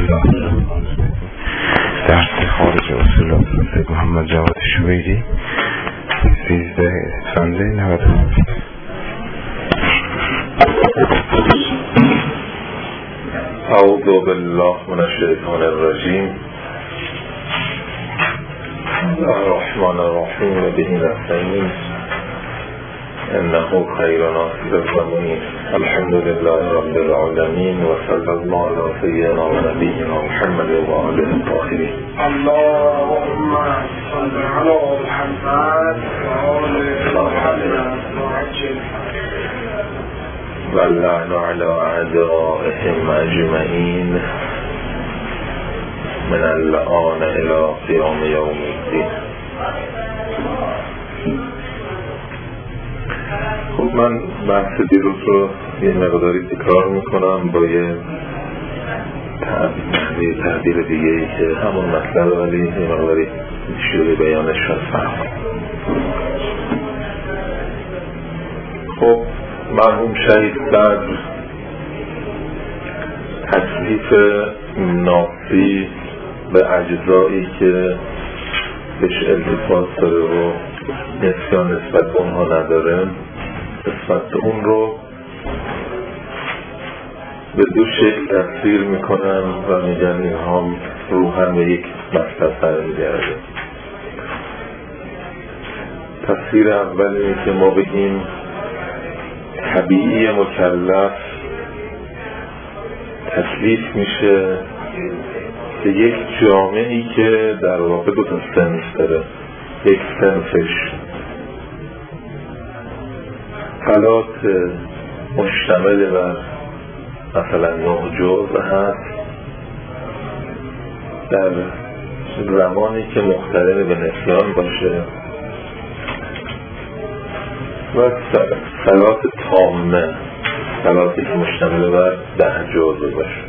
درس خارج اصول محمد جواد شویری 13 اسفند 99. اعوذ بالله من الشیطان الرجیم. الرحمن الرحیم به نستعین انه خیر ناصر الزمین. الحمد لله رب العالمین و صلی الله علی سیدنا و نبینا محمد و آله الطاهرین. اللهم صل علی محمد و آل محمد واللعن على اعدائهم اجمعین من الآن الى قیام یوم الدین. خب من بحث دیروز رو یه مقداری تکرار میکنم با یه تعبیر دیگه ای که همون مطلب ولی یه مقداری شروع بیانش شد فهم. خب مرحوم شهید صدر تکلیف نافی به اجزایی که بهش التفات داره و نسیان نسبت به اونها نداره، نسبت به اون رو به دو شکل تفسیر میکنن و میگن اینها روحاً به یک مطلب برمیگرده. تفسیر اول اینه که ما بگیم طبیعی مکلف تکلیف میشه به یک جامعه‌ای که در واقع دو تا صنف داره. یک صنفش حالات مشتمل بر مثلا 9 جزء هست در زمانی که مقترن به نسیان باشه و صلات تامه، صلاتی که مشتمل بر 10 جزء باشه.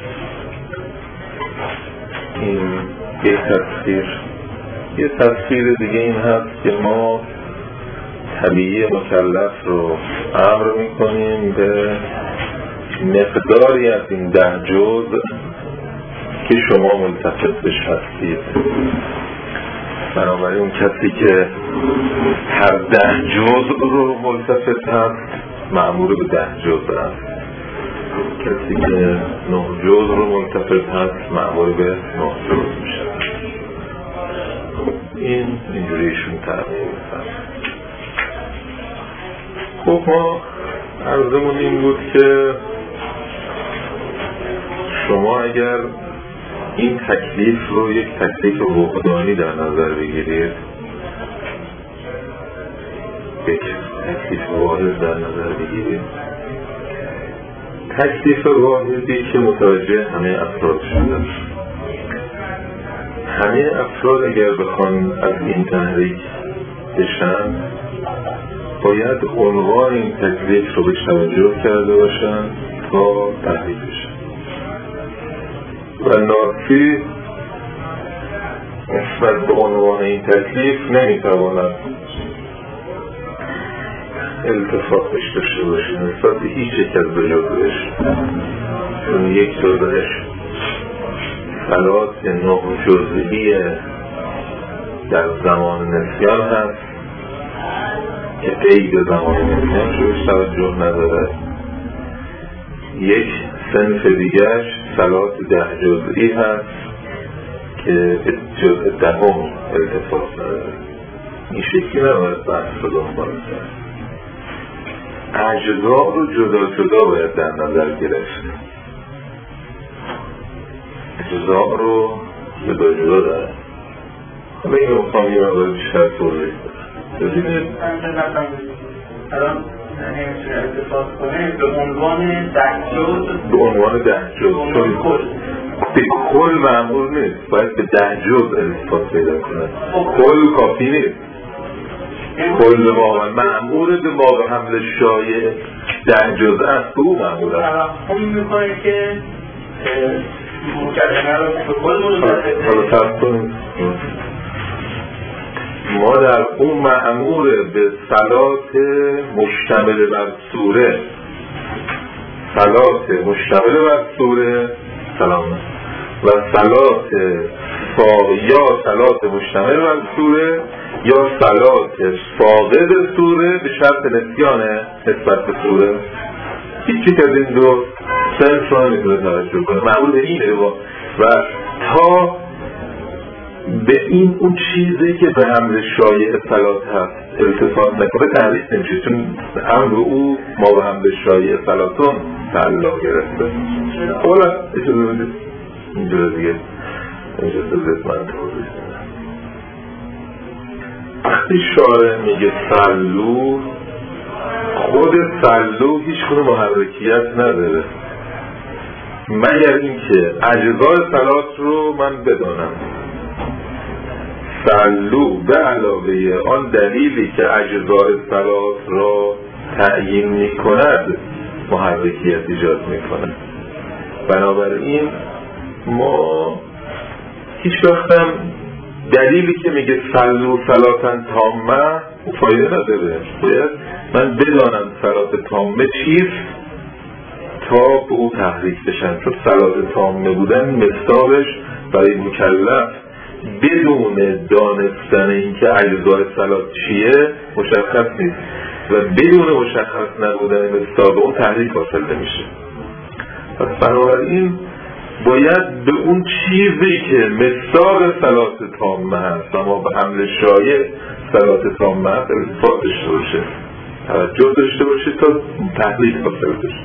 این یک تفسیر. یه تفسیر دیگه این هست که ما طبیعی مکلف رو امر میکنیم به مقداری از این 10 جزء که شما ملتفت بهش هستید. بنابراین اون کسی که هر 10 جزء رو ملتفت هست مأمور به 10 جزء هست. کسی که 9 جزء رو ملتفت هست مأمور به 9 جزء میشه. اینجوریشون تعبیر میکنن. خب ما عرضمون این بود که شما اگر این تکلیف رو یک تکلیف وحدانی در نظر بگیرید، یک تکلیف واحد در نظر بگیرید، تکلیف واحدی که متوجه همه افراد شده. همه افراد اگر بخوان از این تحریک بشن باید عنوان این تکلیف رو به توجه کرده باشن تا تحریک بشن و نافی نسبت به عنوان این تکلیف نمیتواند التفات داشته باشه نسبت به هیچ یک از دو جزءش. چون یک جزءش صلات 9 جزئی در زمان نسیان هست که قید زمان نسیان شوش توجه نداره. یک صنف دیگرش صلات 10 جزئی هست که به جزء 10 التفات نداره. این شکلی نباید بحث رو دنبال کرد. اجزا رو جدا جدا باید در نظر گرفت. اجزا رو جدا جدا داره. حالا این رو خواهی رو باید بیشتر توضیح بده. ببینید الان نمیتونه اتفاق کنه به عنوان 10 جزء، به عنوان 10 جزء چون به کل معمول نیست، باید به 10 جزء التفات پیدا کنه. کل کافی نیست. کل واقعا معمول به ما به حمل شایع 10 جزء است، به او معمول است. اون میکنه که مکلمه رو به کل حالا فرض کنید ما در اون معمول به صلات مشتمل بر سوره، صلات مشتمل بر سوره سلام و یا صلات مشتمل بر سوره یا صلات فاقد سوره به شرط نسیانه نسبت به سوره. هیچی که از این دو سنس رو نمیتونه توجه کنه، معمول به اینه و تا به این اون چیزی که به حمل شایع صلات هست التفات نکنه تعریف نمیشه، چون هم به او ما به حمل شایع صلاتون تعلق گرفته. اولا اجازه بدید اینجا دیگه اجازه بدید من توضیح بدم. وقتی شارع میگه صلو، خود صلو هیچ کنه محرکیت نداره مگر اینکه اجزای صلات رو من بدانم. صلو به علاوه آن دلیلی که اجزای صلات را تعیین می کند محرکیت ایجاد می کند. بنابراین ما هیچ وقتم دلیلی که میگه صلو صلاتن تامه فایده نداره. باید من بدانم صلات تامه چیست تا به او تحریک بشن، چون صلات تامه بودن مصداقش برای مکلف بدون دانستن اینکه اجزای صلات چیه مشخص نیست و بدون مشخص نبودن مصداق اون تحریک حاصل نمیشه. پس بنابراین باید به اون چیزی که مصداق صلات تامه هست و ما به حمل شایع صلات تامه هست التفات داشته باشه، توجه داشته باشه تا تحریک حاصل بشه.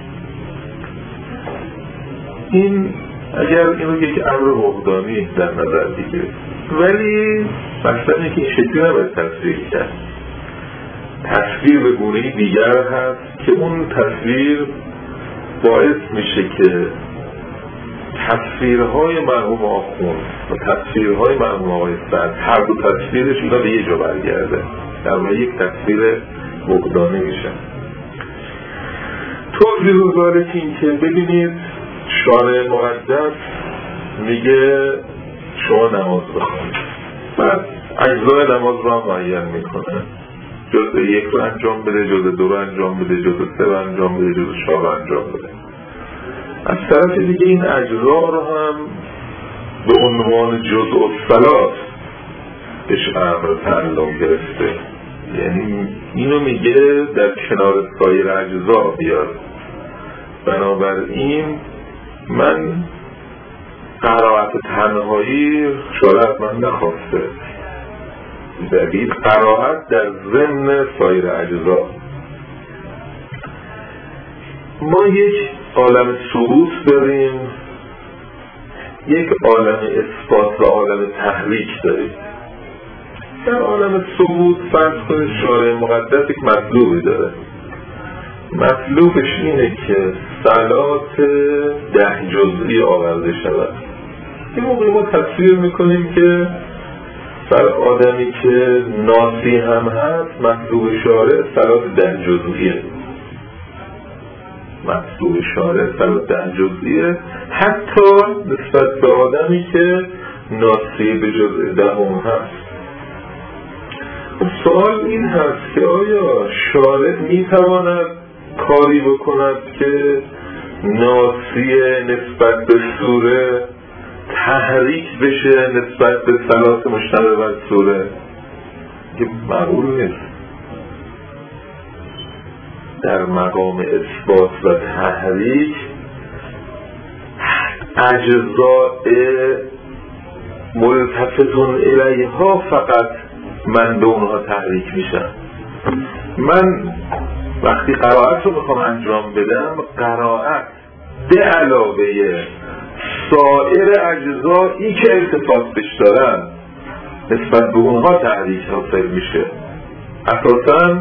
این اگر اینو یک امر وجدانی در نظر بگیرید، ولی مثلا اینکه این شکلی نباید تصویر کرد. تصویر به گونه‌ای دیگر هست که اون تصویر باعث میشه که تصویرهای مرحوم آخوند و تصویرهای مرحوم آقای سعد هر دو تصویرش اینا به یه جا برگرده، در واقع یک تصویر وجدانی میشه. توضیح گذاره این که ببینید شارع مقدس میگه شما نماز بخونید، بعد اجزای نماز رو هم معین میکنه، جزء یک رو انجام بده، جزء دو رو انجام بده، جزء سه رو انجام بده، جزء چهار رو انجام بده. از طرف دیگه این اجزا رو هم به عنوان جزء الصلات بهش امر تعلق گرفته، یعنی اینو میگه در کنار سایر اجزا بیاد. بنابراین من قرائت تنهایی شرط من نخواسته، دلیل قرائت در ضمن سایر اجزا. ما یک عالم ثبوت داریم، یک عالم اثبات و عالم تحریک داریم. در عالم ثبوت فرض کنید شارع مقدس یک مطلوبی داره، مطلوبش اینه که صلات 10 جزئی آورده شود. این موقع ما تصویر میکنیم که بر آدمی که ناسی هم هست مطلوب شارع صلات 10 جزئیه، مطلوب شارع صلات 10 جزئیه، حتی نسبت به آدمی که ناسی به جزء 10 هست. سوال این هست که آیا شارع میتواند کاری بکند که ناسی نسبت به سوره تحریک بشه نسبت به صلات مشتمل بر سوره؟ که معقول نیست. در مقام اثبات و تحریک اجزاء ملتفتون الیها فقط من به اونها تحریک میشم. من وقتی قرائت رو میخوام انجام بدم، قرائت به علاوه سایر اجزایی که التفات بهش دارن نسبت به اونها تحریک حاصل میشه. اساساً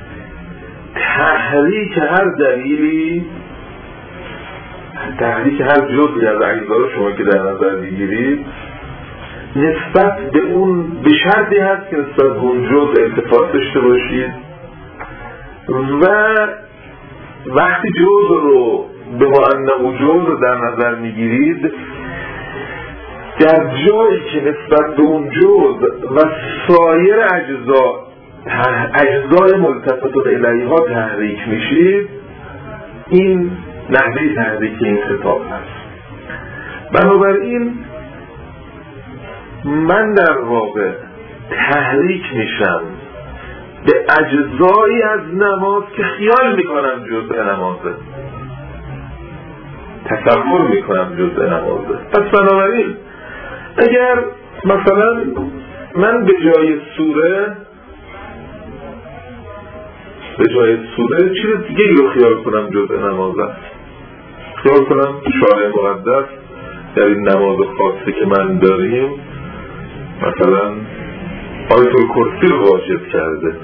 تحریک هر دلیلی، تحریک هر جزئی از اجزا رو شما که در نظر بگیرید نسبت به اون به شرطی هست که نسبت به اون جزء التفات داشته باشید و وقتی جزء رو به معنی جزء رو در نظر میگیرید در جایی که نسبت به اون جزء و سایر اجزای ملتفتون الیها تحریک میشید، این نحوه تحریک این خطاب هست. بنابراین من در واقع تحریک میشم به اجزایی از نماز که خیال میکنم جزء نمازه، تصور میکنم جزء نمازه. پس بنابراین اگر مثلا من به جای سوره چیز دیگه رو خیال کنم جزء نمازه، خیال کنم شارع مقدس در این نماز خاصی که من داریم مثلا آیت الکرسی رو واجب کرده،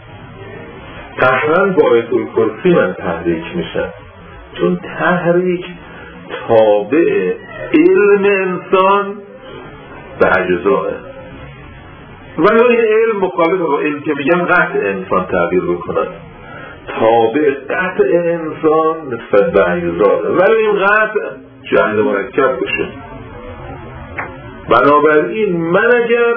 قهرن با آیت الکرسی من تحریک میشم، چون تحریک تابع علم انسان به اجزاه، ولی این علم مخالف با علم که میگم قطع انسان تعبیر بکنن، تابع قطع انسان نسبت به اجزاه، ولی این قطع جهل مرکب بشه. بنابراین من اگر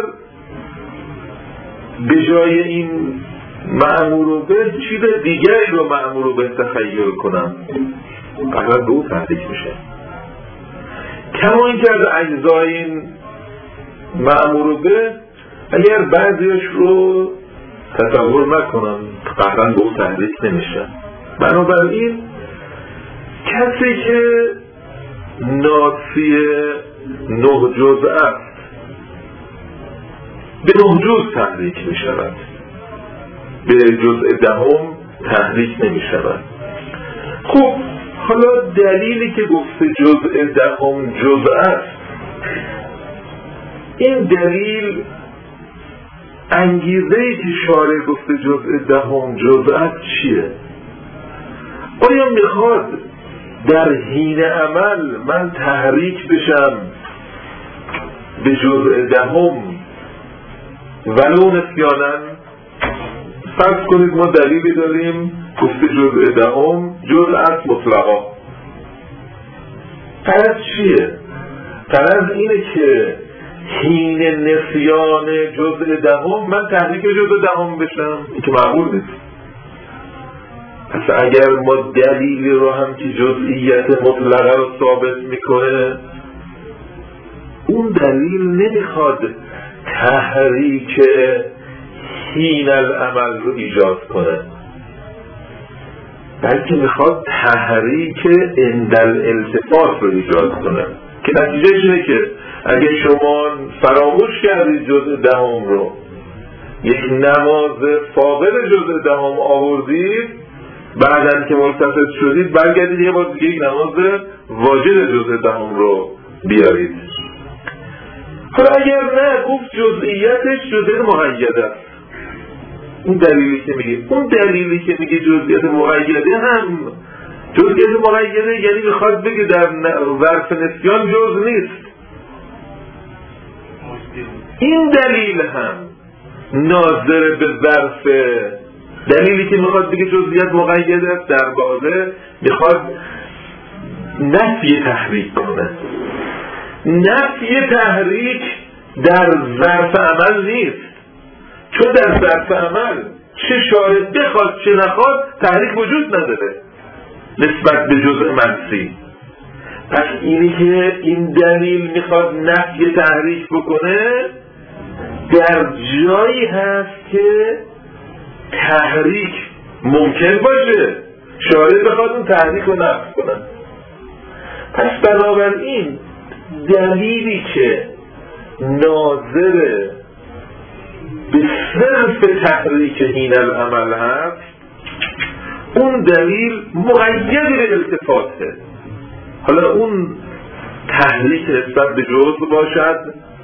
به جای این مأمور به چیز دیگری رو مأمور به تخیل کنم، قرار به او تحریک میشه. کما این که از اجزای این مأمور به اگر بعضیش رو تصور نکنم، قرار به او تحریک نمیشه. بنابراین کسی که ناسی 9 جزء است به 9 جزء تحریک می شود، به جزء 10 تحریک نمی شود. خب حالا دلیلی که گفته جزء 10 جزء است، این دلیل انگیزه‌ای که شارع گفته جزء 10 جزء است چیه؟ آیا میخواد در حین عمل من تحریک بشم به جزء 10 ولو نسیاناً؟ فرض کنید ما دلیلی داریم گفته جزء 10 جزء است مطلقا. غرض چیه؟ غرض اینه که حین نسیان جزء 10 من تحریک به جزء 10 بشم، این که معقول نیست. پس اگر ما دلیلی رو هم که جزئیت مطلقه رو ثابت میکنه، اون دلیل نمیخواد تحریک حین العمل رو ایجاد کنه، بلکه میخواد تحریک عند الالتفات رو ایجاد کنه، که نتیجهش اینه که اگه شما فراموش کردید جزء 10 رو، یک نماز فاقد جزء 10 آوردید، بعدن که ملتفت شدید برگردید یه بار دیگه یک نماز واجد جزء 10 رو بیارید. حالا اگر نه گفت جزئیتش جزء مقید است، اون دلیلی که میگه جزئیت مقیده هم جزئیت مقیده، یعنی میخواد بگه در ظرف نسیان جز نیست. این دلیل هم ناظر به ظرف، دلیلی که میخواد بگه جزئیت مقید است در واقع میخواد نفی تحریک کنه. نفی تحریک در ظرف عمل نیست، چون در ظرف عمل چه شارع بخواد چه نخواد تحریک وجود نداره نسبت به جزء منفی. پس اینی که این دلیل میخواد نفی تحریک بکنه در جایی هست که تحریک ممکن باشه، شارع بخواد اون تحریک رو نفی کنه. پس بنابراین دلیلی که ناظر به صرف تحریک حین العمل هست، اون دلیل مقید به التفاته. حالا اون تحریک نسبت به جزء باشد،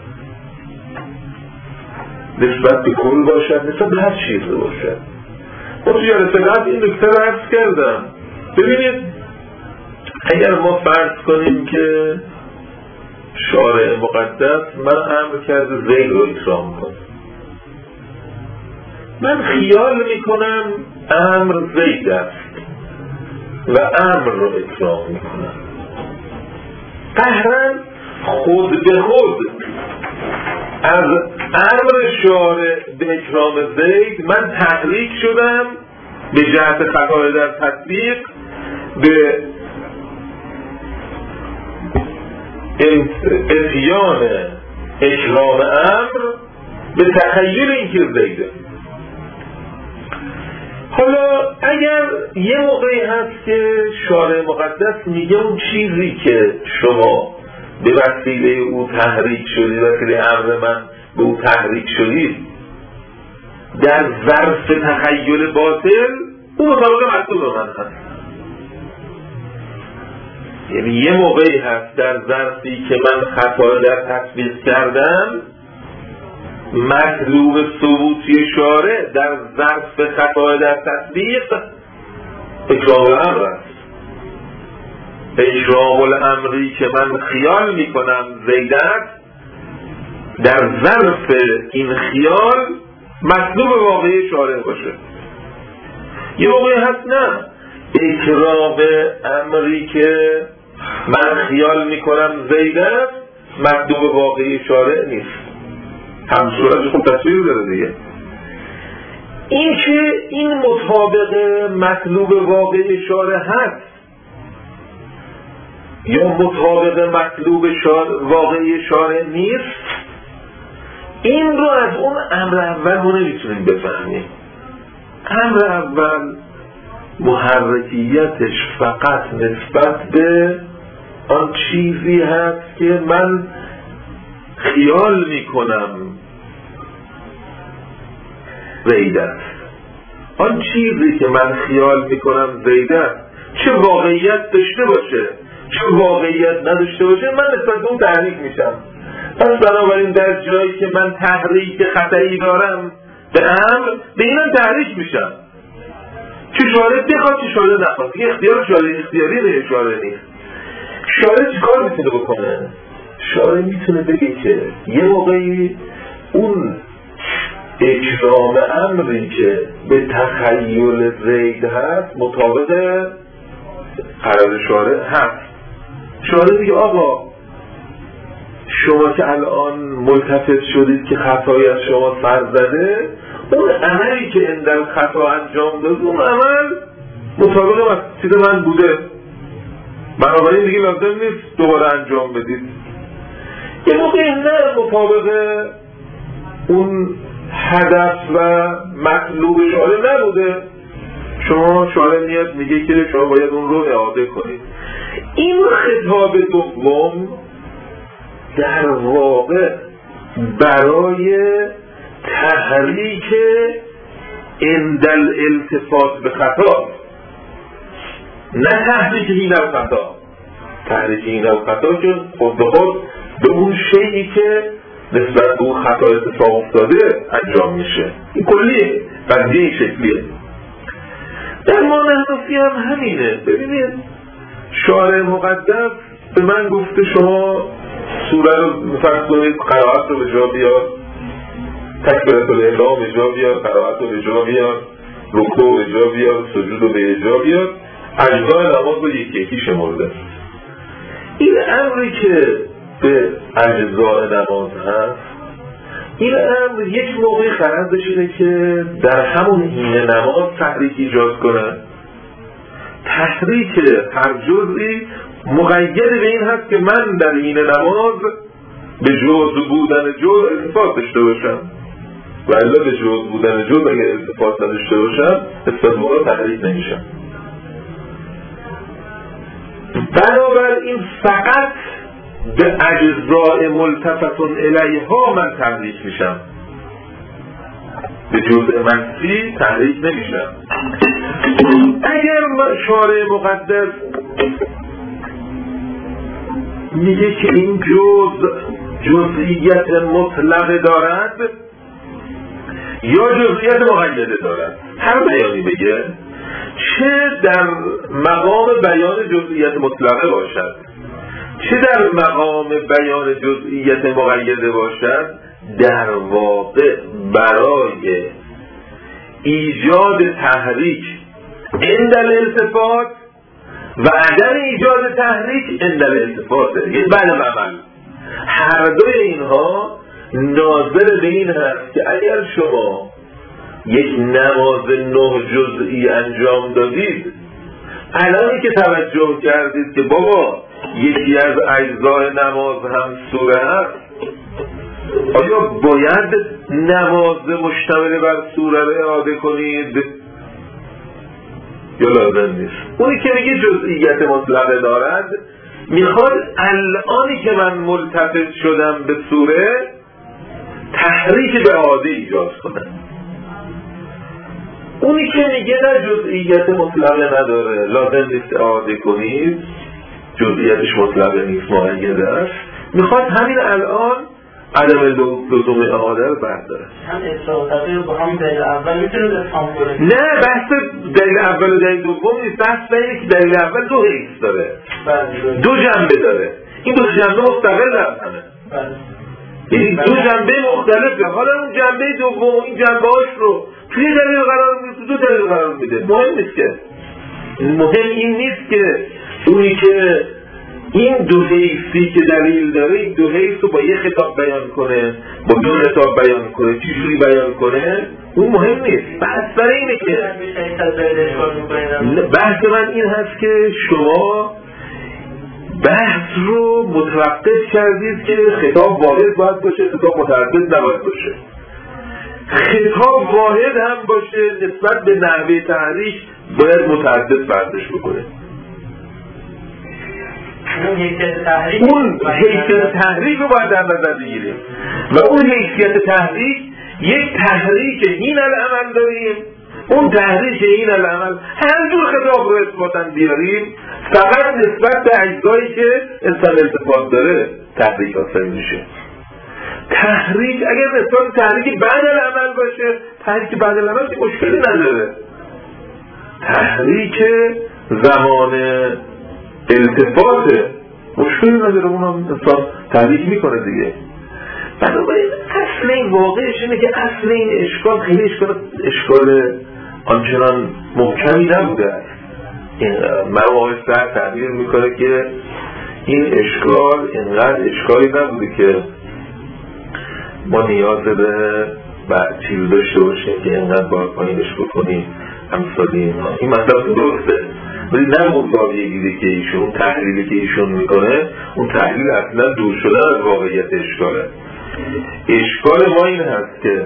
نسبت به کل باشد، نسبت به هر چیز باشد. ما تو جلسه قبل این نکته رو عرض کردم. ببینید اگر ما فرض کنیم که شارع مقدس من امر کرده زید رو اکرام کن، من خیال میکنم امر زید است و امر رو اکرام میکنم، قهرن خود به خود از امر شارع به اکرام زید من تحریک شدم به جهت خطا در تطبیق به اتیان اکرام امر به تخیل این که زیده. حالا اگر یه موقعی هست که شارع مقدس میگه اون چیزی که شما به وسیله او تحریک شدید، وسیله امر من به او تحریک شدید، در ظرف تخیل باطل، اون مطابق مطلوب من هست. یعنی یه موقعی هست در ظرفی که من خطا در تطبیق کردم، مطلوب ثبوتی شارع در ظرف خطا در تطبیق اکرام الامر است. اکرام الامری که من خیال میکنم زید است، در ظرف این خیال مطلوب واقعی شارع باشه. یه موقعی هست نه، اکرام امری که من خیال میکنم زید است مطلوب واقعی شارع نیست. هم صورتش خوب تصویر داره دیگه. این که این مطابق مطلوب واقعی شارع هست یا مطابق مطلوب واقعی شارع نیست، این رو از اون امر اول ما نمیتونیم بفهمیم. امر اول محرکیتش فقط نسبت به آن چیزی هست که من خیال میکنم زید است. آن چیزی که من خیال میکنم زید است، چه واقعیت داشته باشه چه واقعیت نداشته باشه، من نسبت به اون تحریک میشم. پس بنابراین در جایی که من تحریک خطایی دارم به امر، به اینم تحریک میشم. چه شارع بخواد چه شارع نخواد، دیگه اختیار شارع اختیاری به شارع نیست. شارع چی کار میتونه بکنه؟ شارع میتونه بگه که یه موقعی اون اکرام امری که به تخیل زید هست مطابق قرار شارع هست. شارع دیگه آقا شما که الان ملتفت شدید که خطایی از شما سر زده، اون عملی که اندر خطا انجام داد اون عمل مطابق چیز من بوده، بنابراین دیگه لازم نیست دوباره انجام بدید. یه موقع نه مطابق اون هدف و مطلوب شارع نبوده، شما شارع میاد میگه که شما باید اون رو اعاده کنید. این خطاب دوم در واقع برای تحریک اندل التفات به خطا، نه تحریک این او خطا. تحریک این او خطا که خود به خود به اون شیئی که نسبت به اون خطا اتفاق افتاده انجام میشه. این کلیه بندی شکلیه. در ما نحنفی هم همینه. ببینید شارع مقدس به من گفته شما سوره رو فرض کنید، قرائت رو به جا بیار، تکبیرت الاحرام به جا بیار، قرائت رو به جا بیار، رکوع به جا بیار، سجود رو به جا بیار، اجزای نماز رو یکی یکی شمرده. این امری که به اجزای نماز هست، این امر یک موقعی غرضش اینه که در همون حین نماز تحریک ایجاد کنه. تحریک هر جزئی مقید به این هست که من در حین نماز به جزء بودن جزء التفات داشته باشم، و الا به جزء بودن جزء اگر التفات نداشته باشم نسبت به اون تحریک نمیشم. بنابراین فقط به اجزاء ملتفتون الیها من تحریک میشم، به جزء منفی تحریک نمیشم. اگر شارع مقدس میگه که این جزئیت مطلقه دارد یا جزئیت مقیده دارد، هر بیانی بگه، چه در مقام بیان جزئیت مطلقه باشد چه در مقام بیان جزئیت مقیده باشد، در واقع برای ایجاد تحریک اندل التفات و عدم ایجاد تحریک اندل التفات، یعنی بعد عمل هر دوی اینها ناظر به این هست که اگر شما یک نماز 9 جزئی انجام دادید الانی که توجه کردید که بابا یکی از اجزای نماز هم سوره هست، آیا باید نماز مشتمل بر سوره رو اعاده کنید یا لازم نیست؟ اونی که میگه جزئیت مطلقه دارد میخواد الانی که من ملتفت شدم به سوره تحریک به اعاده ایجاد کنم. اونی که میگه نه جزئیت مطلقه نداره لازم نیست اعاده کنید، جزئیتش مطلقه نیست مقیده است، میخواد همین الان عدم لزوم اعاده رو برداره. هم اصلاحاتی رو با هم دلیل اول میتونه افهام کنه؟ نه، بحث دلیل اول و دلیل دوم نیست، بحث اینه که دلیل اول دو حیث داره، دو جنبه داره، این دو جنبه مستقل همه، این دو جنبه مختلفه. حالا اون جنبه دوم این جنبه هاش رو توی دلیل قرار میده، دو دلیل قرار میده، مهم نیست که، مهم این نیست که اونی که این دو حیثی که دلیل داره این دو حیث رو با یه خطاب بیان کنه، با دو خطاب بیان کنه، چجوری بیان کنه، اون مهم نیست. بحث برای اینه که بحث من این هست که شما بحث رو متوقف کردید که خطاب واحد باید باشه، خطاب متعدد نباید باشه. خطاب واحد هم باشه نسبت به نحوه تحریک باید متعدد برداشت بکنه. اون حیثیت تحریک رو باید در نظر بگیریم و اون حیثیت تحریک یک تحریک این العمل داریم، اون تحریک این العمل هر جور خطاب رو اثباتاً بیاریم فقط نسبت به اجزایی که انسان التفات داره تحریک حاصل میشه. تحریک اگر نسبت تحریک بعد العمل باشه، تحریک بعد العمل که مشکلی نداره، تحریک زمان التفاته مشکلی نداره، اون هم انسان تحریک میکنه دیگه. بنابراین اصل این واقعش اینه که اصل این اشکال خیلی اشکال آنچنان محکمی نبوده است. مرموهای سر تعبیر میکنه که این اشکال اینقدر اشکالی نبوده که ما نیاز به چیز داشته باشیم که اینقدر باید پایینش بکنیم همسالی این مطلب درسته، ولی نه مطابقی که ایشون تحلیلی که ایشون میکنه اون تحلیل اصلا دور شده از واقعیت اشکاله. اشکال ما این هست که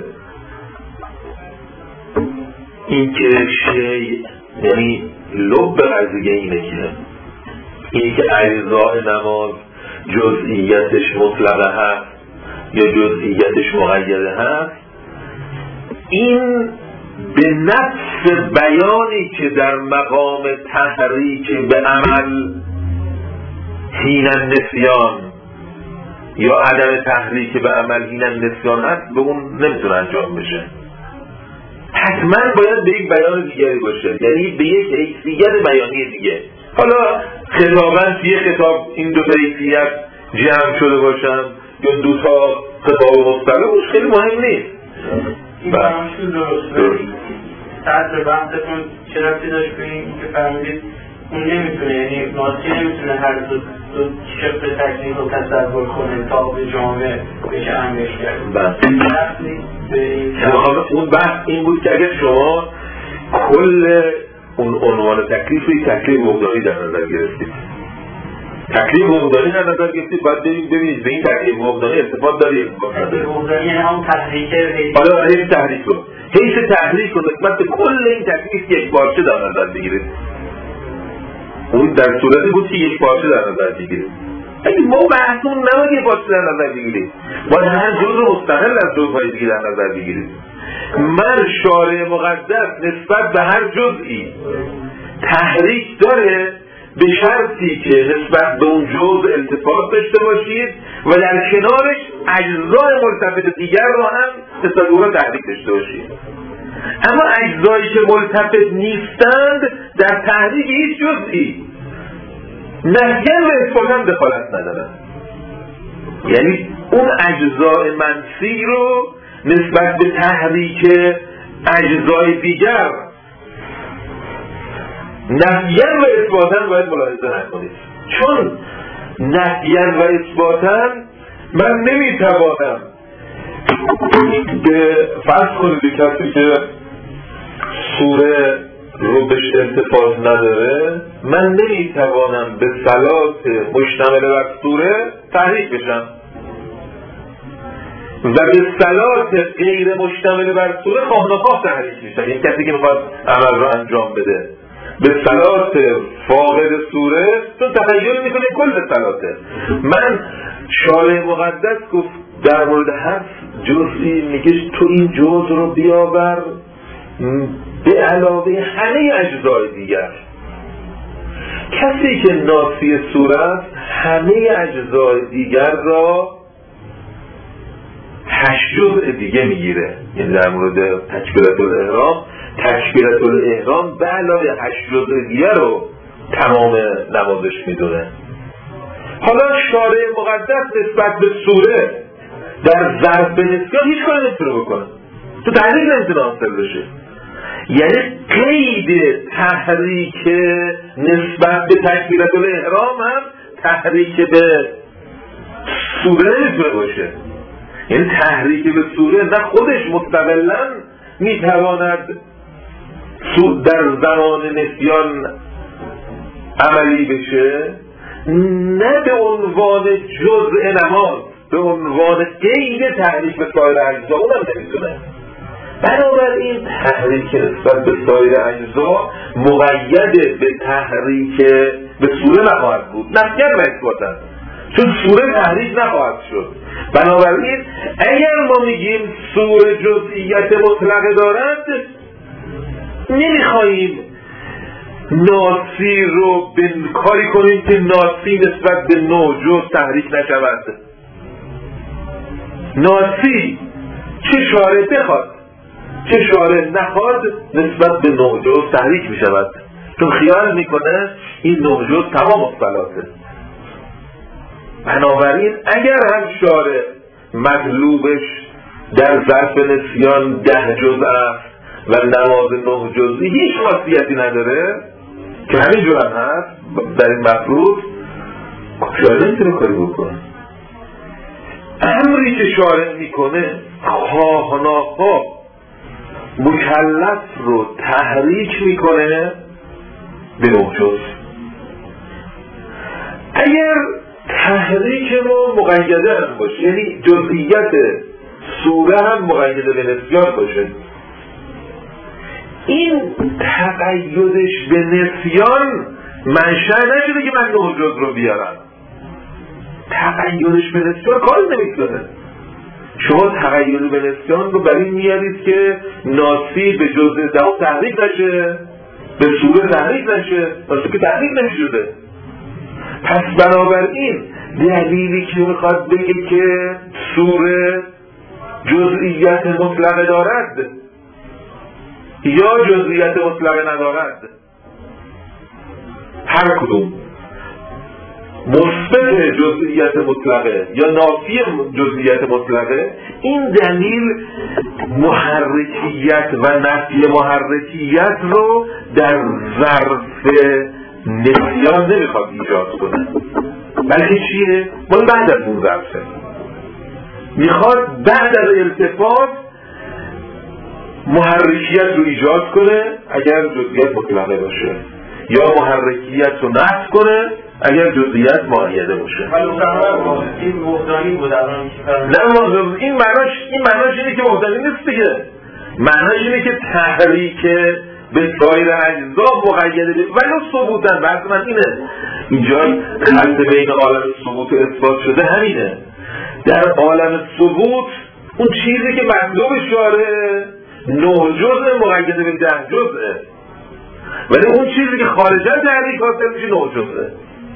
این که شیء یعنی لب قضیه اینه که اینی که اجزای نماز جزئیتش مطلقه هست یا جزئیتش مقیده هست، این به نفس بیانی که در مقام تحریک به عمل حین النسیان یا عدم تحریک به عمل حین النسیان هست به اون نمیتونه انجام بشه، حتما باید به یک بیان دیگری باشه، یعنی به یک حیثیت بیانی دیگه. حالا خطاباً توی خطاب این دو حیثیت جمع شده باشن یا دو تا خطاب مختلف خیلی مهم نیست. این برامشون درسته سطر بحثتون چه رفتی داشت به این که فرمودید اون نمیتونه، یعنی ناسی نمیتونه هر دو شق تکلیف رو تصور کنه تا به جامعه بشه امرش کرد. اون بحث این بود که اگر شما کل اون عنوان تکلیف رو تکلیف وجدانی در نظر گرفتید، تکلیف وجدانی در نظر گرفتید باید ببینید به این تکلیف وجدانی ارتباط داره یا تکلیف وجدانی یعنی همون تحریکه حالا حیث تحریک رو حیث تحریک رو نسبت به کل این تکلیف یک پارچه در نظر بگیرید. اون در صورتی بود که یک پارچه در نظر بگیرید. اگه ما بحثمون نباید یک پارچه در نظر بگیرید، باید هر جزء مستقل از جزءهای دیگه در نظر بگیرید. من شارع مقدس نسبت به هر جزئی تحریک داره به شرطی که نسبت به اون جزء التفات داشته باشید و در کنارش اجزای ملتفت دیگر رو هم نسبت به اون تحریک داشته باشید. اما اجزایی که ملتفت نیستند در تحریک هیچ جزئی نهیاً و اثباتاً دخالت ندارن، یعنی اون اجزای منفی رو نسبت به تحریک اجزای دیگر نهیاً و اثباتاً باید ملاحظه نکنید، چون نهیاً و اثباتاً من نمیتوانم به فرض کنید کسی که سوره رو بهش التفات نداره، من نمیتوانم به صلات مشتمل بر سوره تحریک بشم و به صلات غیر مشتمل بر سوره خواه نخواه تحریک میشم. این کسی که میخواد عمل رو انجام بده به صلات فاقد سوره، چون تخیل میکنه کل صلاته. من شارع مقدس گفت در مورد هر جزئی میگه تو این جزء رو بیاور به علاوه همه اجزای دیگر. کسی که ناسی سوره است همه اجزای دیگر را 8 جزء دیگه میگیره. یعنی در مورد تکبیرة الاحرام، تکبیرة الاحرام به علاوه 8 جزء دیگر رو تمام نمازش میدونه. حالا شارع مقدس نسبت به سوره در ظرف نسیان هیچ کاری نمیتونه بکنه، تو تحریک نمیتونه حاصل بشه. یعنی قید تحریک نسبت به تکبیرة الاحرام هم تحریک به سوره نمیتونه باشه. یعنی تحریک به سوره نه خودش مستقلاً میتواند در زمان نسیان عملی بشه، نه به عنوان جزء نماز، به عنوان قید تحریک به سایر اجزا اونم نمیتونه. بنابراین تحریک نسبت به سایر اجزا مقید به تحریک به سوره نخواهد بود، نفیت و اثباتاً، چون سوره تحریک نخواهد شد. بنابراین اگر ما میگیم سوره جزئیت مطلقه دارد، نمیخواییم ناسی رو به کاری کنیم که ناسی نسبت به نوع جز تحریک نشود. ناسی چه شارع بخواد چه شارع نخواد نسبت به نوع جز تحریک میشود، چون خیال میکنه این نوع جز تمام الصلاته. بنابراین اگر هم شارع مطلوبش در ظرف نسیان 10 جزء است و نماز 9 جزئی هیچ خاصیتی نداره که همینجور هم هست در این مفروض، شارع نمیتونه کاری بکنه. امری که شارع میکنه خواه ناخواه مکلف رو تحریک میکنه به 9 جزء. اگر تحریک ما مقیده هم باشه، یعنی جزئیت سوره هم مقیده به نسیان باشه، این تقیدش به نسیان منشأ نشده که من 9 جزء رو بیارم. تقیدش به نسیان کار نمیکنه. شما تقید به نسیان رو برای میارید که ناسی به جزء 10 تحریک نشه، به سوره تحریک نشه، ناسی که تحریک نمیشده. پس بنابراین دلیلی که میخواد بگه که سوره جزئیت مطلقه دارد یا جزئیت مطلقه ندارد، هر کدوم مثبت جزئیت مطلقه یا نافی جزئیت مطلقه، این دلیل محرکیت و نفی محرکیت رو در ظرف نسیان نمیخواد ایجاد کنه، بلکه چیه؟ مال بعد از اون ظرفه، میخواد بعد از التفات محرکیت رو ایجاد کنه اگر جزئیت مطلقه باشه، یا محرکیت رو نفی کنه اگر جزئیات معیده باشه. این وحدانی بود الان نه، این معناش اینه که وحدانی نیست دیگه. معناش اینه که تحریک به سایر اجزا مقیده ولی ثبوتن. بحث من اینه، اینجا خلط بین عالم ثبوت و اثبات شده همینه. در عالم ثبوت اون چیزی که مطلوب شارع 9 جزء مقیده به 10 جزء، ولی اون چیزی که خارج از تحریک حاصل میشه 9 جزء.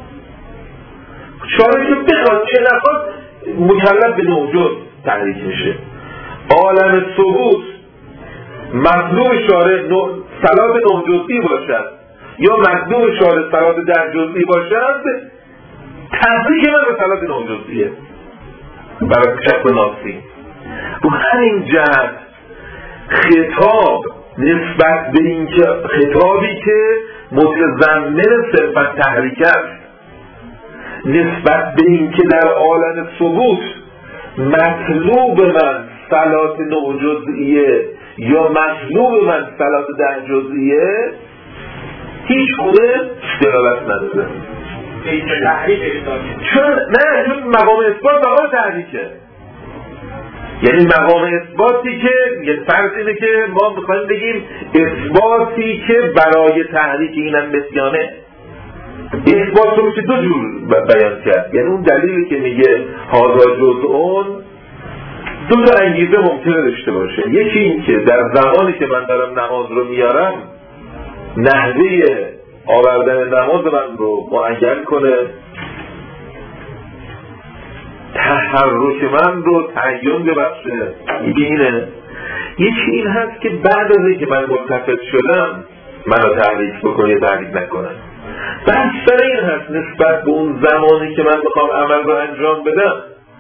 شارع که بخواد چه نخواد مکلف به 9 جزء تحریک میشه. عالم ثبوت مطلوب شارع صلات 9 جزئی باشد یا مطلوب شارع صلات 10 جزئی باشد، تحریک من به صلات 9 جزئیه برای شخص ناسی. رو همین جهت خطاب نسبت به این که خطابی که متضمن صرفت تحریک است، نسبت به این که در عالم ثبوت مطلوب من صلات 9 جزئیه یا مطلوب من صلات 10 جزئیه، هیچ گونه دلالت نداره. چون مقام اثبات مقام تحریکه. یعنی مقام اثباتی که فرض اینه که ما میخوایم بگیم اثباتی که برای تحریک اینم نسیانه. اثبات رو میشه دو جور بیان کرد. یعنی اون دلیلی که میگه هذا جزء دو تا انگیزه ممکنه داشته باشه. یکی این که در زمانی که من دارم نماز رو میارم نحوه آوردن نماز من رو معین کنه، تحرک من رو تعیین ببخشه. اینه. یکی این هست که بعد از اینکه من ملتفت شدم منو تحریک بکنه یا تحریک نکنه. بحث این هست نسبت به اون زمانی که من بخوام عمل رو انجام بدم،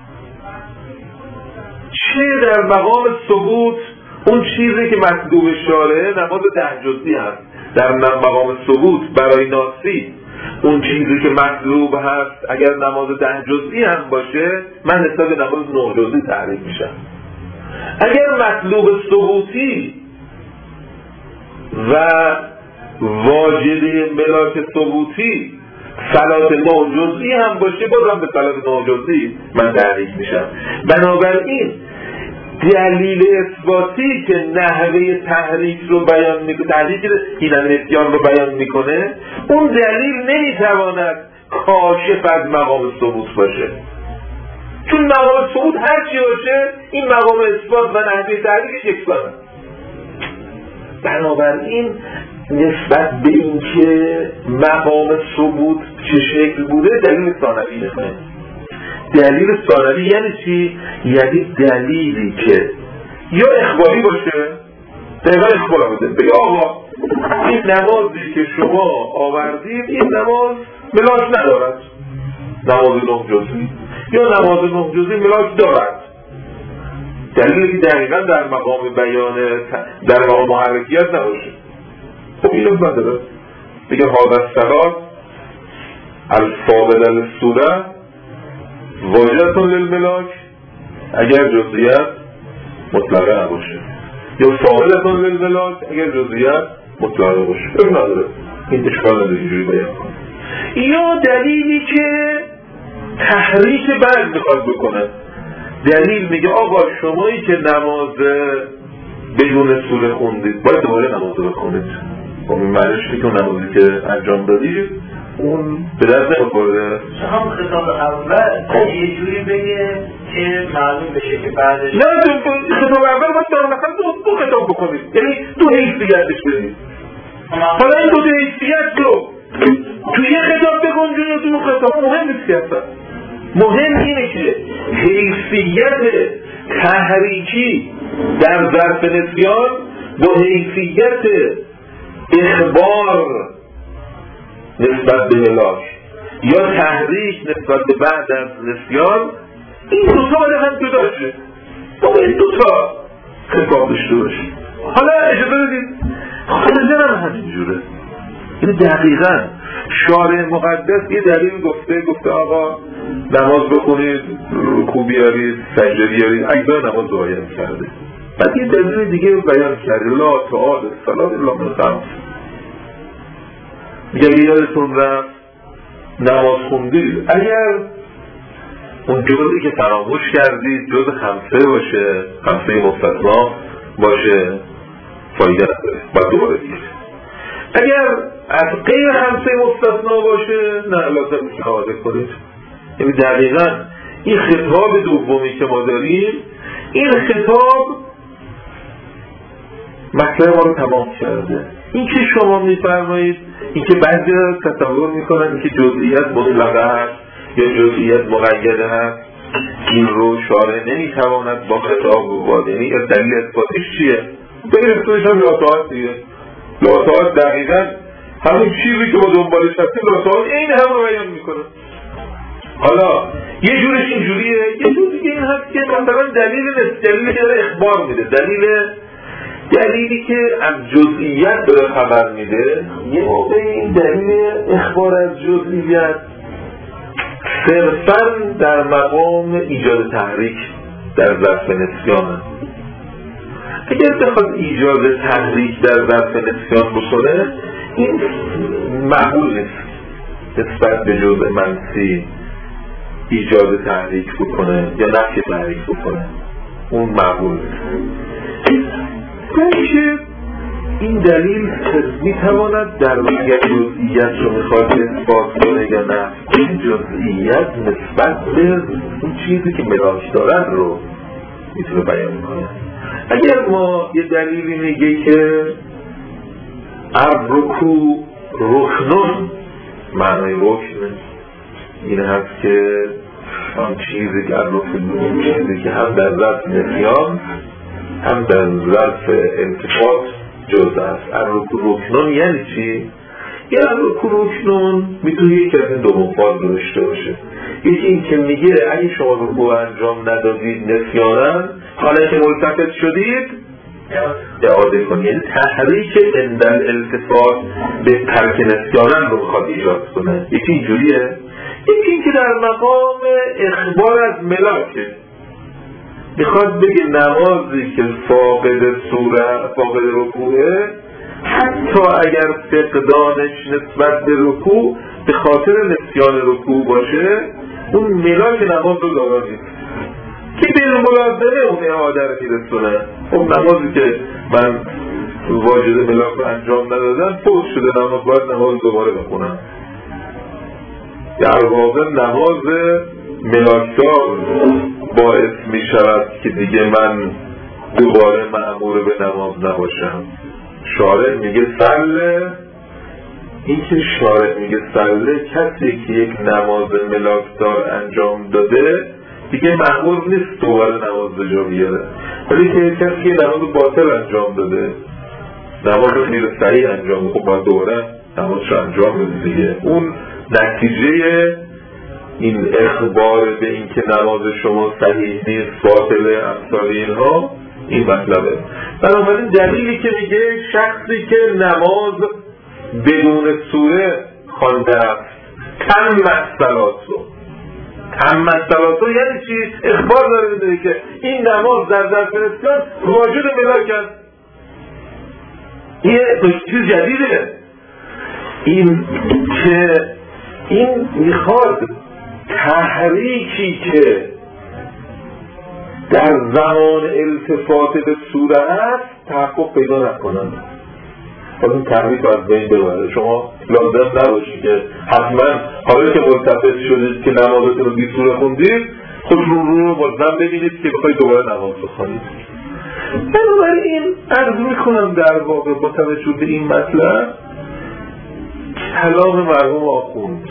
چه در مقام ثبوت اون چیزی که مطلوب شارعه نماز 10 جزئی هست، در مقام ثبوت برای ناسی اون چیزی که مطلوب هست اگر نماز 10 جزئی هم باشه من نسبت به نماز 9 جزئی تحریک میشم. اگر مطلوب ثبوتی و واجده ملاک ثبوتی صلات 9 جزئی هم باشه بازم به صلات 9 جزئی من تحریک میشم. بنابراین دلیل اثباتی که نحوه تحریک رو بیان میکنه، تحریک این نسیان رو بیان میکنه، اون دلیل نمیتواند کاشف از مقام ثبوت باشه. چون مقام ثبوت هر چی باشه این مقام اثبات و نحوه تحریکش یکسانه. بنابراین نسبت به این که مقام ثبوت چه شکل بوده دلیل ثانویه. دلیل ثانوی یعنی چی؟ یعنی دلیلی که یا اخباری باشه، دقیقا اخبار بوده بگه آقا این نمازی که شما آوردید این نماز ملاک ندارد، نماز 9 جزئی، یا نماز 9 جزئی ملاک دارد. دلیلی که دقیقا در مقام بیان در مقام محرکیت نباشه. خب این لازم نداره بگه هذا الصلاة الفاضل للصورة واجهة للملاک اگر جزئیات مطلقه نباشه، یا فاضلة للملاک اگر جزئیات مطلقه باشه. این نداره، این اشکال نداره اینجوری بیان کنه. یا دلیلی که تحریک بعد میخواد بکنه، دلیل میگه آقا شمایی که نماز بدون سوره خوندید باید دوباره نماز رو بخونید. خب این معنیش که اون نمازی که انجام دادید اون به دست نمیخوره. هم خطاب اول یه جوری بگه که معلوم بشه که بعدش نه خطاب اول باید دارم مثلا دو خطاب بکنید، یعنی دو حیثیتش بدید. حالا این دو حیثیت رو توی یه خطاب بگنجون یا تو خطاب مهم نیست که اصلا. مهم اینه که حیثیت تحریکی در ظرف نسیان با حیثیت اخبار نسبت به ملاک یا تحریک نسبت به بعد از نسیان، این دوتا باید هم جدا شه. این دوتا خطاب داشته باشه. حالا اجازه بدید خود هم همینجوره. یعنی دقیقا شارع مقدس یه دلیل گفته آقا نماز بخونید، رکوع بیارید، سجده بیارید، اجزای نماز رو بیان کرده. بعد یه دلیل دیگه بیان کرده لا تعال الصلاة الا من خمس. میگه یادتون رفت نماز خوندید اگر اون جزئی که فراموش کردید جز خمسه باشه، خمسه مستثنا باشه، فایده نداره، باید دوباره بگید. اگر از غیر خمسه مستثنا باشه نه لازم نیست حاضر کنید. یعنی دقیقا این خطاب دومی که ما داریم، این خطاب مطلب ما رو تمام کرده. این که شما میفرمایید، این که بعضی تصور میکنن این که جزئیات مطلقه هست یا جزئیات مقیده هست، این رو شارع نمیتواند با خطاب بگوید. یعنی دلیل اثباتش چیه؟ دلیل اثباتش هم لاتعات دیگه. لاتعات دقیقا همون چیزی که ما دنبالش هستیم، لاتعات این هم رو بیان میکنه. حالا یه جورش اینجوریه، یه جور دیگه این هست که مثلا دلیلی که اخبار میده، دلیلی که از جزئیات داره خبر میده. یه موقع این دلیل اخبار از جزئیات صرفاً در مقام ایجاد تحریک در ظرف نسیانه. اگر بخواد ایجاد تحریک در ظرف نسیان بکنه این معقول نیست نسبت به جزء منفی ایجاد تحریک بکنه یا نفی تحریک بکنه، اون معقول نیست. بلکه این دلیل میتواند در اگر جزئیت رو میخواد اثبات کنه یا نه، این جزئیت نسبت به اون چیزی که ملاک دارن رو میتونه بیان کنه. اگر ما یه دلیلی میگه که الرکوع رکنون، معنی رکن این هست که آن چیزی که الرکن چیزی که هم در ظرف نسیان هم در ظرف التفات جزء است. الرکوع رکنون یعنی چی؟ یه الرکوع رکنون میتونه یکی از این دو مفاد داشته باشه. یکی این که میگه اگه شما رکوع انجام ندادید نسیانن، حالا که ملتفت شدید اعاده کنید، یعنی تحریک اندل التفات به ترک نسیانن رو بخواد ایجاد کنه. یکی اینجوریه. یکی این که در مقام اخبار از ملاکه، میخواد بگه نمازی که فاقد سوره فاقد رکوعه، حتی اگر فقدانش نسبت به رکوع به خاطر نسیان رکوع باشه، اون ملاک نماز رو دارا نیست که بالملازمه اون اعاده رو میرسونه. اون نمازی که من واجد ملاک رو انجام ندادم فوت شده، نماز باید نماز دوباره بخونم. در واقع نماز ملاکدار باعث می شود که دیگه من دوباره مأمور به نماز نباشم. شارع میگه سله، این که شارع میگه سله، کسی که یک نماز ملاکدار انجام داده دیگه مأمور نیست دوباره نماز به جا بیاره. ولی که کسی که نماز باطل انجام داده، نماز غیر صحیح انجام خب باید دوباره نمازش انجام بده دیگه. اون نتیجه این اخبار به این که نماز شما صحیح نیست، باطله، امثال اینها، این مطلبه. بنابراین دلیلی که میگه شخصی که نماز بدون سوره خوانده است تم الصلاتو یعنی چی؟ اخبار داره میده که این نماز در ظرف نسیان واجد ملاک است. یه چیز جدیده این که این میخواد تحریکی که در زمان التفات به سوره است تحقق پیدا نکنند. این تحریک از بین ببره. شما لازم نباشید که حتما حالا که ملتفت شدید که نمازتون رو بی سوره خوندید خود رو بازم ببینید که بخواید دوباره نماز بخونید. بنابراین عرض میکنم در واقع با توجه به این مطلب کلام مرحوم آخوند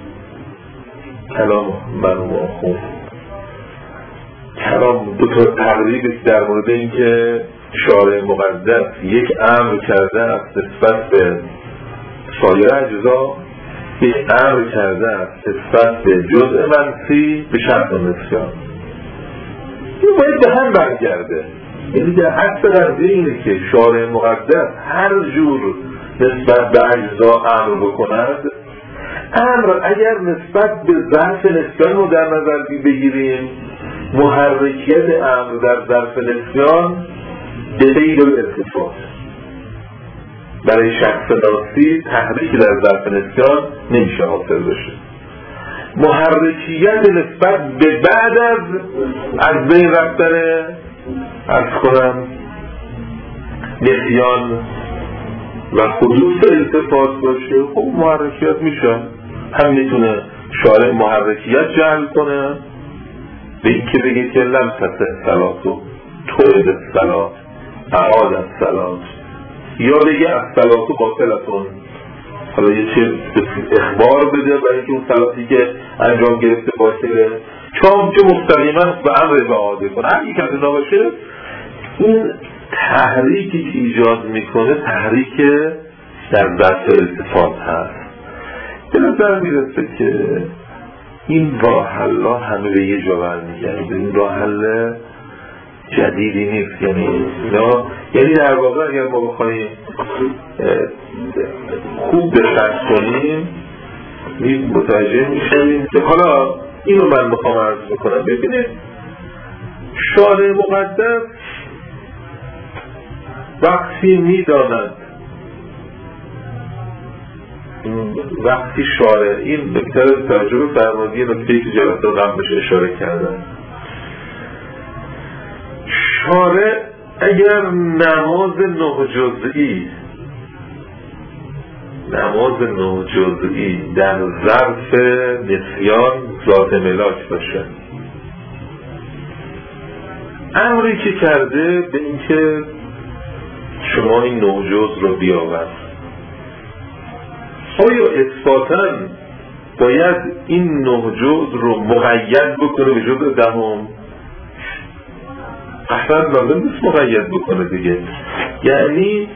کلام دو تا تقریبی در مورد این که شارع مقدس یک امر کرده است نسبت به سایر اجزا، یک امر کرده است نسبت به جزء منفی به شرط نسیان. این باید به هم برگرده. یعنی در اصل قضیه اینه که شارع مقدس هر جور نسبت به اجزا امر بکند، امر اگر نسبت به ظرف نسیان رو در نظر بگیریم، محرکیت امر در ظرف نسیان به غیر الالتفات، برای شخص ناسی تحریک در ظرف نسیان نمیشه حاصل بشه. محرکیت نسبت به بعد از بین رفتن نسیان و حدوث التفات باشه، خب محرکیت میشه. هم میتونه شارع محرکیت جعل کنه به این که بگید که لم تصح صلاتو توید الصلات اعاد الصلات، یا بگه الصلاتو باطلتون، حالا یه چه اخبار بده برای اینکه اون صلاتی که انجام گرفته باطله، چون که مستقیما به امر به اعاده کنه. هر یک از اینا باشه، این تحریکی که ایجاد میکنه تحریک در ظرف التفات هست. به نظر میرسه که این راه حل همه به یه جا برمیگرده. این راه حل جدیدی نیست. یعنی در واقع اگر ما بخوایم خوب دقت کنیم متوجه میشیم که حالا اینو من بخوام عرض بکنم. ببینید شارع مقدس وقتی میداند، وقتی شارع، این نکته رو توجه فرمودی، نکته‌ای که جلسه قبل بهش اشاره کردن، شارع اگر نماز 9 جزئی در ظرف نسیان ذات ملاک باشه، امری که کرده به اینکه شما این 9 جزء رو بیاورد، آیا اثباتاً باید این 9 جزء رو مقید بکنه به جزء 10م؟ اصلا لازم نیست مقید بکنه دیگه. یعنی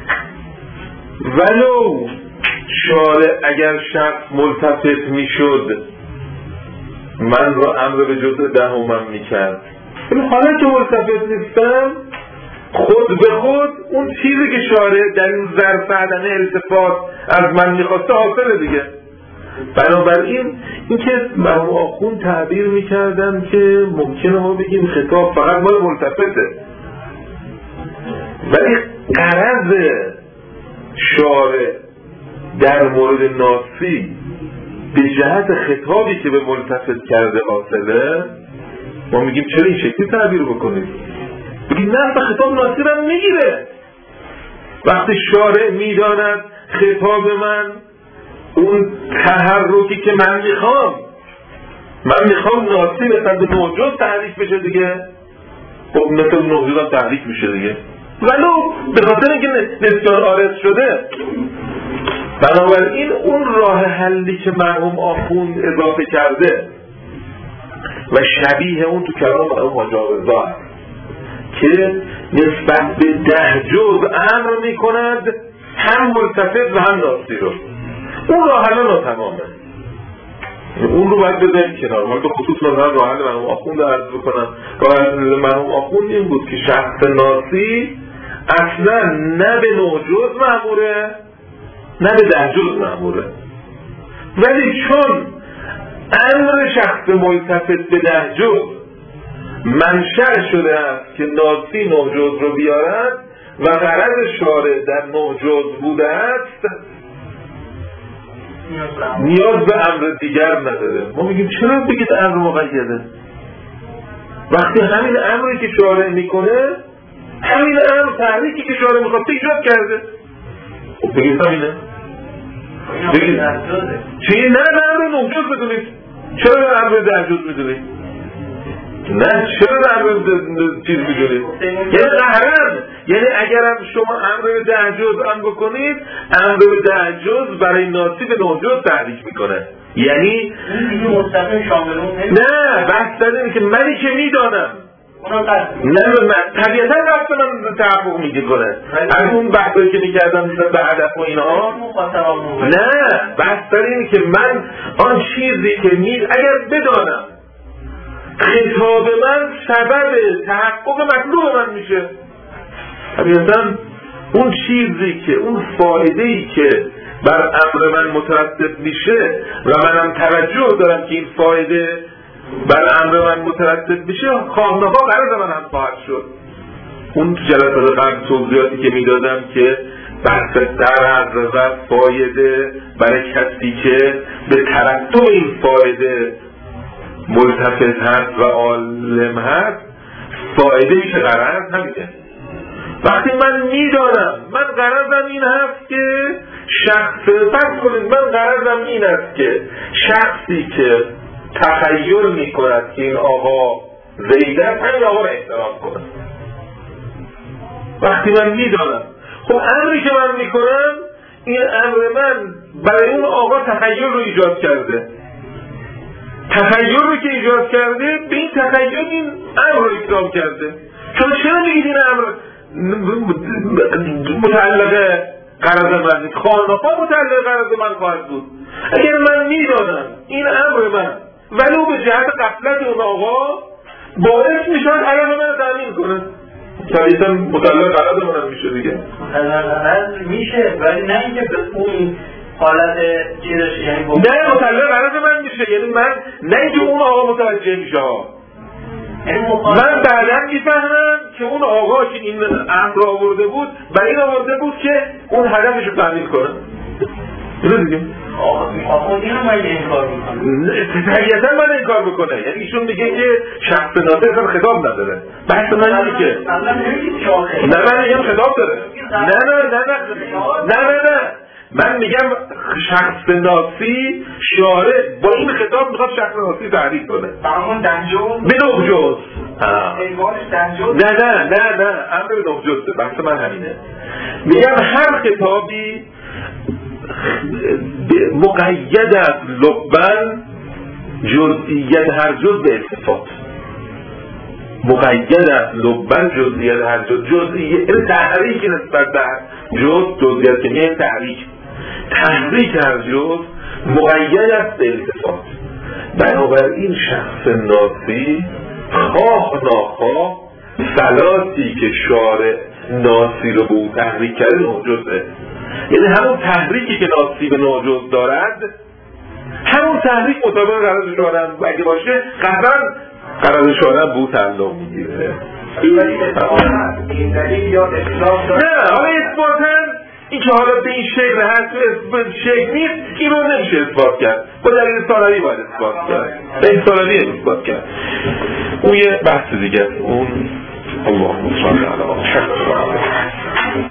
ولو شارع اگر شخص ملتفت میشد من رو امر به جزء 10م میکرد، حالا که ملتفت نیستم، خود به خود اون چیزی که شارع در این ظرف عدم التفات از من میخواسته حاصله دیگه. بنابراین این که مرحوم آخوند تعبیر میکردن که ممکنه ما بگیم خطاب فقط مال ملتفته، ولی غرض شارع در مورد ناسی به جهت خطابی که به ملتفت کرده حاصله، ما میگیم چرا این شکلی تعبیر بکنید؟ بگیم نه، خطاب ناسی رو میگیره. وقتی شارع میداند خطاب من اون تحرکی که من میخوام ناسی مثلا به 9 جزء تحریک بشه دیگه، خب مثل 9 جزء هم تحریک میشه دیگه، ولو به خاطر اینکه نسیان عارض شده. بنابراین اون راه حلی که مرحوم آخوند اضافه کرده و شبیه اون تو کلام مرحوم مجاوزا که نسبت به 10 جزء امر میکند هم ملتفت و هم ناسی رو، اون راه حل ناتمامه، اون رو باید بذاریم کنار. من به خصوص مثلا راه حل مرحوم آخوند عرض بکنم. راه حل مرحوم آخوند این بود که شخص ناسی اصلا نه به 9 جزء مأموره نه به 10 جزء مأموره، ولی چون امر شخص ملتفت به 10 جزء منشأ شده است که ناسی 9 جزء رو بیارد و غرض شارع در 9 جزء بوده است، نیاز به امر دیگر نداره. ما میگیم چرا بگید امر مقیده؟ وقتی همین امری که شارع میکنه، همین امر تحریکی که شارع میخواسته ایجاد کرده، خب بگید همینه. بگید چیه؟ نه امر 9 جزء بدونید، چرا امر 10 جزء بدونید؟ نه چرا امر چیز میدونید؟ یعنی قهرن، یعنی اگرم شما امر به 10 جزء هم بکنید، امر به 10 جزء برای ناسی به 9 جزء تحریک میکنه. یعنی مستقیم شامل اون نه، بحث اینه که منی که میدانم، نه طبیعتا قصد من تحقق میکنه. از اون بحثایی که میکردم به هدف و اینها، نه بحث اینه که من آن چیزی که اگر بدانم خطاب من سبب تحقق مطلوب من میشه، طبیعتا اون چیزی که اون فایده‌ای که بر امر من مترتب میشه و منم توجه دارم که این فایده بر امر من مترتب میشه، خواهنها غرض من هم خواهد شد. اون جلسات قبل توضیحاتی که میدادم که بحث ضرر و فایده برای کسی که به ترتب این فایده ملتفت هست و عالم هست، فایده میشه غرض همینه. وقتی من میدانم من غرضم این هست که شخص، فرض کنید من غرضم این است که شخصی که تخیل میکند که این آقا زید است، همین آقا را احترام کنم. وقتی من میدانم، خب امری که من میکنم، این امر من برای اون آقا تخیل رو ایجاد کرده، تخیل رو که ایجاد کرده، به این تخیل این امر رو اکرام کرده. چرا میگید این امر متعلق غرض من نیست؟ خانقا متعلق غرض من خواهد بود. اگر من میدانم این امر من ولو به جهت غفلت اون آقا باعث میشن غرض من رو تامین کنه، طبیعتا متعلق غرض من هم میشه دیگه. غرض میشه، ولی نه اینکه به اون حالت چیزش، یعنی نه متعلق غرض من میشه، یعنی من نه اینکه اون آقا متوجه میشه، من بعدا میفهمم که اون آقا که این امر رو آورده بود برای این آورده بود که اون هدفش رو تحمیل کنه. اینو دیگه آخوندی هم باید این کار میکنه، طبیعتا باید این کار بکنه. یعنی ایشون میگه که شخص ناطق اصلا خطاب نداره. بحث من اینه که نه من میگم خطاب داره. نه من میگم شخص ناسی شارع با این خطاب میخواد شخص ناسی تحریک کنه. همون دنجوز به نوجوز نه امر به نوجوزه. بحث من همینه. میگم هر خطابی مقید است لبن جزئیت هر جز به التفات. مقید است لبن جزئیت هر جز. جزئیت تحریک نسبت به جزئیت که میگه تحریک هر جز مقید است به التفات. بنابراین شخص ناسی خواه ناخواه صلاتی که شارع ناسی رو به او تحریک کرده نوجزه. یعنی همون تحریکی که ناسی به نوجز دارد همون تحریک مطابق قرار شارع اگه باشه قطعا قرار شارع به او تعلق میگیره. نه حالا اثباتاً این که حالا به این شکل هست و شکل نیست این رو نمیشه اثبات کرد. با دلیل ثانوی باید اثبات کرد. به این ثانوی اثبات کرد. اون یه بحث دیگه. اون اللهم صل علی محمد